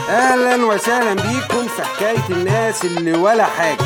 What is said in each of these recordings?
اهلا وسهلا بيكم في حكاية الناس اللي ولا حاجة.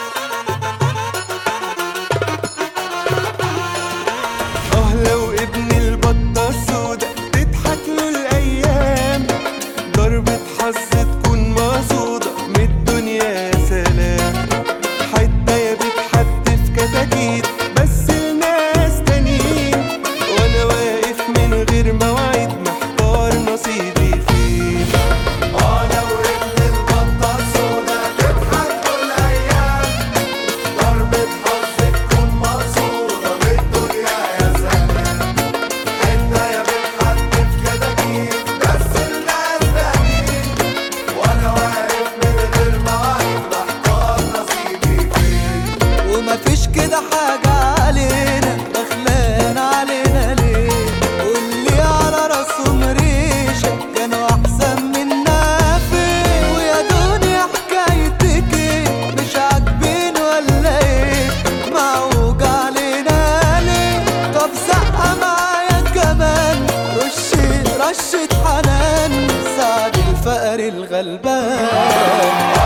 لو ابن البطة السودا تضحك له الايام، ضربة حظ تكون مقصودة من الدنيا يا سلام. حتة يا بتحدف كتاكيت بس الناس تانيين، وانا واقف من غير مواعيد محتار نصيبي فين. لو ابن البطة السودا تضحك له الايام، ضربة حظ تكون مقصودة من الدنيا يا سلام. حتة يا بتحدف كتاكيت بس الناس تانيين، وانا واقف من غير مواعيد محتار نصيبي فين. ومفيش كده حاجة علينا دخلان علينا ليه؟ واللي على راسهم ريشة كانوا أحسن منا فين؟ ويا دنيا حكايتك ايه؟ مش عاجبين ولا ايه؟ معوج علينا ليه؟ طب زقة معايا كمان، رشة حنان ساعد الفقر الغلبان.